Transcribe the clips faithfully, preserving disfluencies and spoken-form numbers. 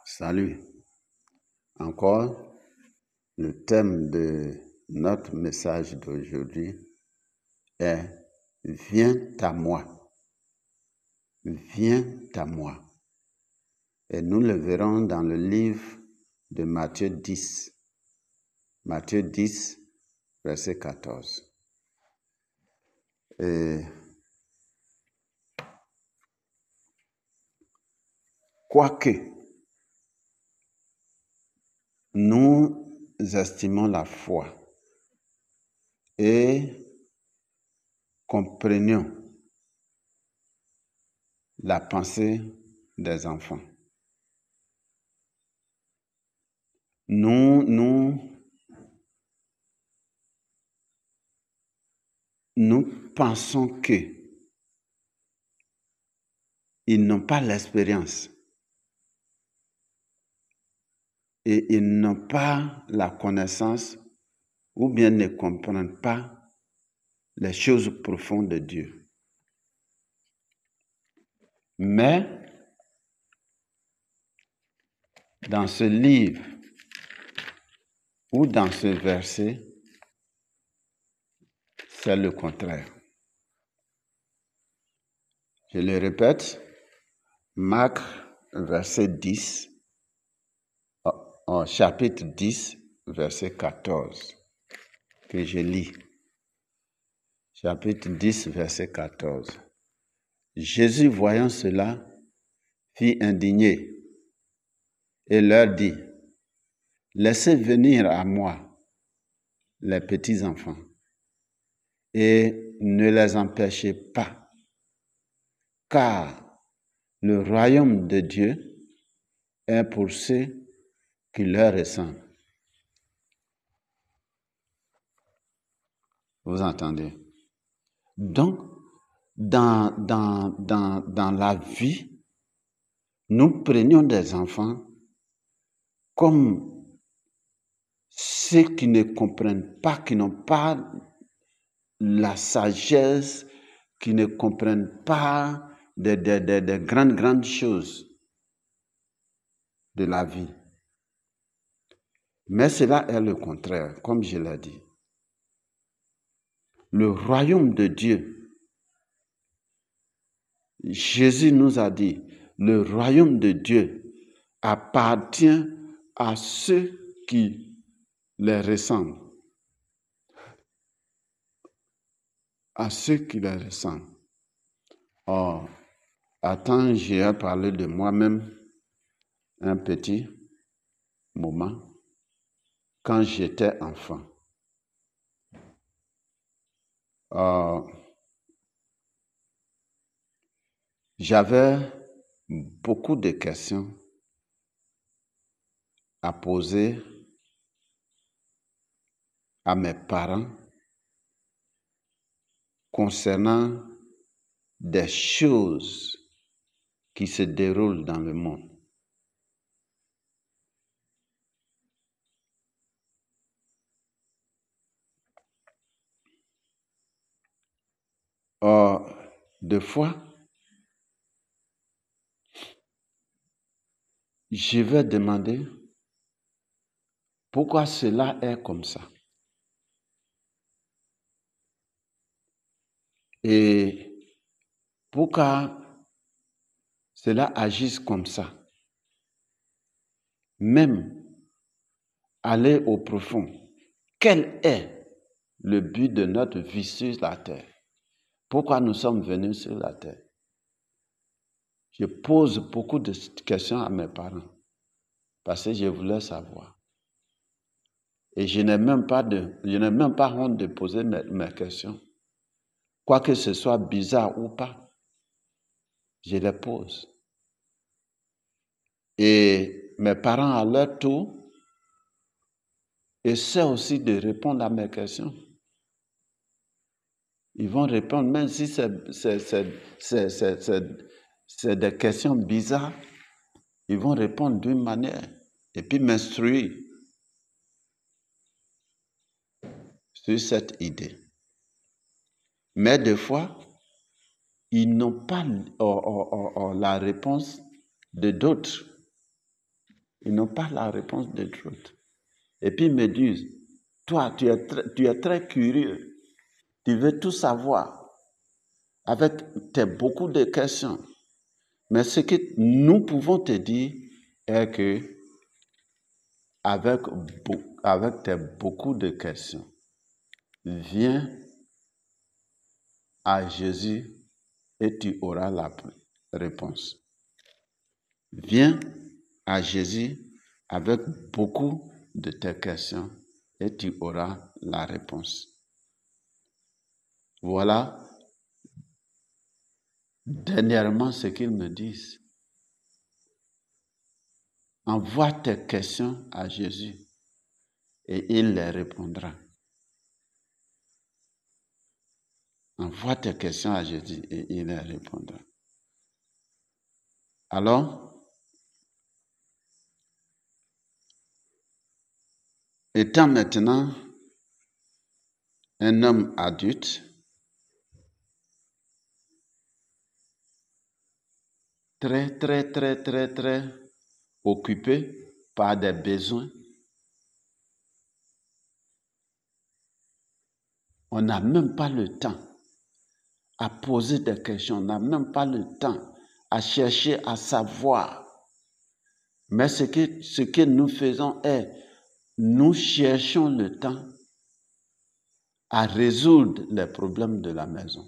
Salut. Encore, le thème de notre message d'aujourd'hui est « Viens à moi ». Viens à moi. Et nous le verrons dans le livre de Matthieu dix. Matthieu dix, verset quatorze. Et quoique nous estimons la foi et comprenions la pensée des enfants, nous, nous, nous pensons que ils n'ont pas l'expérience et ils n'ont pas la connaissance ou bien ne comprennent pas les choses profondes de Dieu. Mais dans ce livre ou dans ce verset, c'est le contraire. Je le répète, Marc, verset dix, oh, chapitre dix, verset quatorze, que je lis. Chapitre dix, verset quatorze. Jésus, voyant cela, fut indigné et leur dit, « Laissez venir à moi les petits-enfants et ne les empêchez pas, car le royaume de Dieu est pour ceux qui leur ressemblent. » Vous entendez? Donc, dans, dans, dans, dans la vie, nous prenions des enfants comme ceux qui ne comprennent pas, qui n'ont pas la sagesse, qui ne comprennent pas des de, de, de grandes, grandes choses de la vie. Mais cela est le contraire, comme je l'ai dit. Le royaume de Dieu, Jésus nous a dit, le royaume de Dieu appartient à ceux qui les ressemblent. À ceux qui les ressemblent. Oh, attends, j'ai parlé de moi-même un petit moment quand j'étais enfant. Euh, j'avais beaucoup de questions à poser à mes parents concernant des choses qui se déroulent dans le monde. Or, des fois, je vais demander pourquoi cela est comme ça. Et pourquoi cela agisse comme ça. Même aller au profond. Quel est le but de notre vie sur la terre? Pourquoi nous sommes venus sur la terre? Je pose beaucoup de questions à mes parents parce que je voulais savoir. Et je n'ai même pas de, je n'ai même pas honte de poser mes, mes questions. Quoi que ce soit bizarre ou pas, je les pose. Et mes parents, à leur tour, essaient aussi de répondre à mes questions. Ils vont répondre, même si c'est, c'est, c'est, c'est, c'est, c'est, c'est des questions bizarres, ils vont répondre d'une manière et puis m'instruire sur cette idée. Mais des fois, ils n'ont pas oh, oh, oh, oh, la réponse de d'autres. Ils n'ont pas la réponse des autres. Et puis ils me disent, toi, tu es, très, tu es très curieux. Tu veux tout savoir avec tes beaucoup de questions. Mais ce que nous pouvons te dire est que avec, avec tes beaucoup de questions, viens à Jésus et tu auras la réponse. Viens à Jésus avec beaucoup de tes questions et tu auras la réponse. Voilà dernièrement ce qu'ils me disent. Envoie tes questions à Jésus et il les répondra. Envoie tes questions à Jésus et il les répondra. Alors, étant maintenant un homme adulte, très, très, très, très, très occupé par des besoins, on n'a même pas le temps à poser des questions, on n'a même pas le temps à chercher à savoir. Mais ce que, ce que nous faisons est, nous cherchons le temps à résoudre les problèmes de la maison.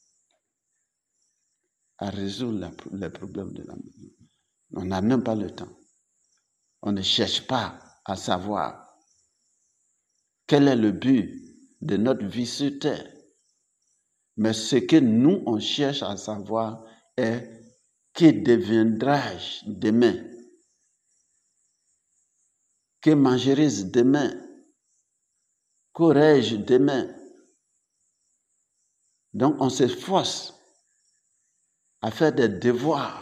À résoudre les problèmes de la maison. On n'a même pas le temps. On ne cherche pas à savoir quel est le but de notre vie sur terre. Mais ce que nous, on cherche à savoir est que deviendrai-je demain? Que mangerai-je demain? Qu'aurai-je demain? Donc, on s'efforce à faire des devoirs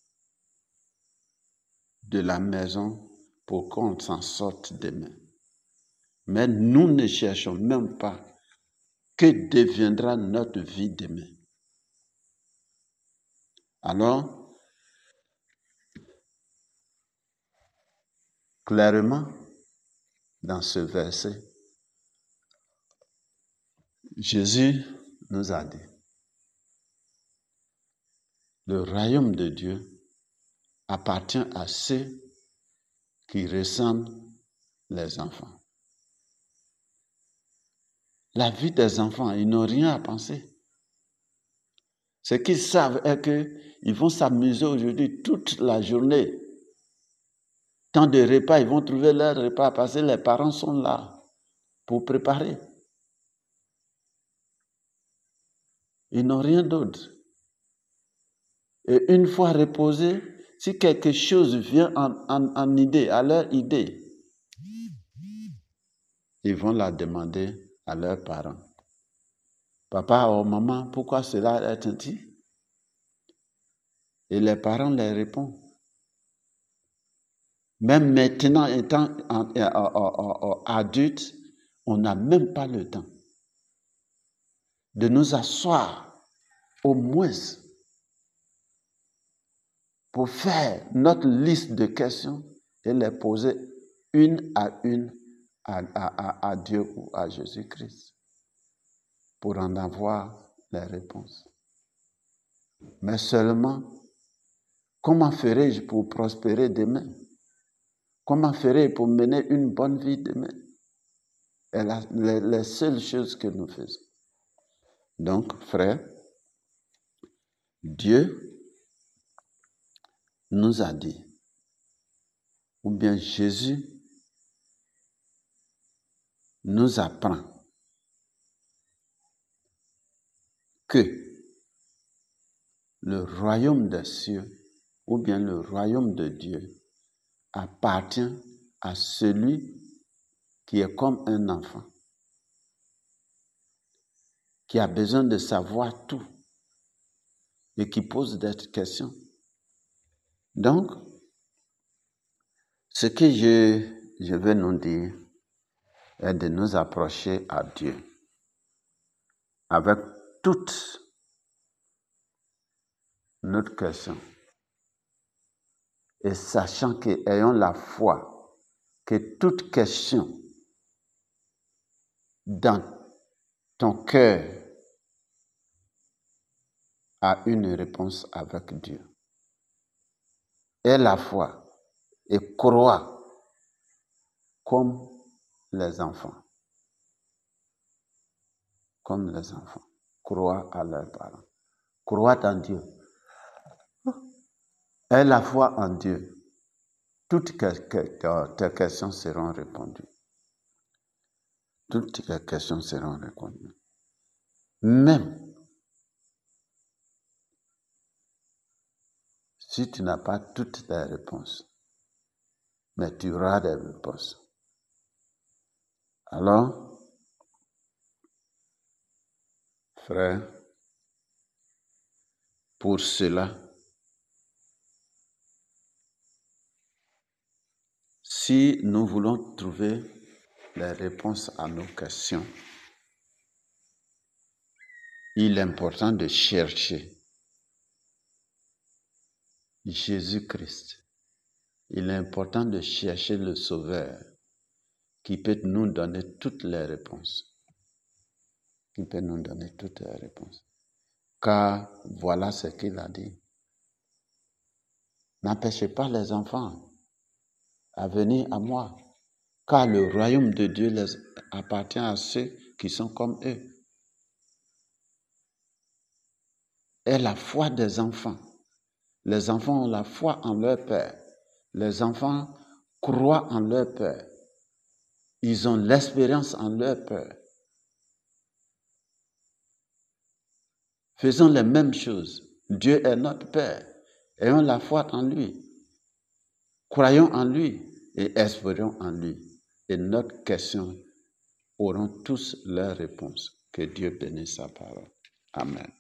de la maison pour qu'on s'en sorte demain. Mais nous ne cherchons même pas que deviendra notre vie demain. Alors, clairement, dans ce verset, Jésus nous a dit, le royaume de Dieu appartient à ceux qui ressemblent les enfants. La vie des enfants, ils n'ont rien à penser. Ce qu'ils savent est qu'ils vont s'amuser aujourd'hui toute la journée. Tant de repas, ils vont trouver leur repas parce que les parents sont là pour préparer. Ils n'ont rien d'autre. Et une fois reposés, si quelque chose vient en, en, en idée, à leur idée, ils vont la demander à leurs parents. Papa ou maman, pourquoi cela est ainsi? Et les parents leur répondent. Même maintenant, étant adultes, on n'a même pas le temps de nous asseoir au moins pour faire notre liste de questions et les poser une à une à, à, à Dieu ou à Jésus-Christ pour en avoir les réponses. Mais seulement, comment ferai-je pour prospérer demain? Comment ferai-je pour mener une bonne vie demain? C'est la, les, les seules choses que nous faisons. Donc, frère, Dieu nous a dit, ou bien Jésus nous apprend que le royaume des cieux, ou bien le royaume de Dieu, appartient à celui qui est comme un enfant, qui a besoin de savoir tout et qui pose des questions. Donc, ce que je, je veux nous dire est de nous approcher à Dieu avec toute notre question et sachant que, ayant la foi, que toute question dans ton cœur a une réponse avec Dieu. Aie la foi et crois comme les enfants. Comme les enfants. Crois à leurs parents. Crois en Dieu. Aie la foi en Dieu. Toutes tes questions seront répondues. Toutes tes questions seront répondues. Même si tu n'as pas toutes les réponses, mais tu auras des réponses. Alors, frère, pour cela, si nous voulons trouver les réponses à nos questions, il est important de chercher Jésus-Christ. Il est important de chercher le Sauveur qui peut nous donner toutes les réponses. Qui peut nous donner toutes les réponses. Car voilà ce qu'il a dit. N'empêchez pas les enfants à venir à moi, car le royaume de Dieu les appartient à ceux qui sont comme eux. Et la foi des enfants. Les enfants ont la foi en leur Père. Les enfants croient en leur Père. Ils ont l'espérance en leur Père. Faisons les mêmes choses. Dieu est notre Père. Ayons la foi en lui. Croyons en lui et espérons en lui. Et notre question auront tous leurs réponses. Que Dieu bénisse sa parole. Amen.